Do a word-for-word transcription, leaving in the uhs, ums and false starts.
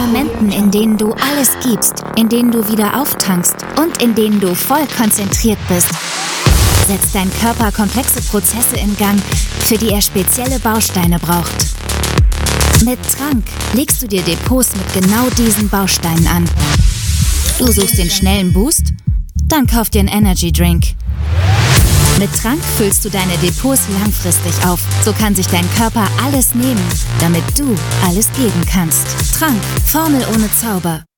Momenten, in denen du alles gibst, in denen du wieder auftankst und in denen du voll konzentriert bist, setzt dein Körper komplexe Prozesse in Gang, für die er spezielle Bausteine braucht. Mit Trank legst du dir Depots mit genau diesen Bausteinen an. Du suchst den schnellen Boost? Dann kauf dir einen Energy Drink. Mit Trank füllst du deine Depots langfristig auf. So kann sich dein Körper alles nehmen, damit du alles geben kannst. Trank, Formel ohne Zauber.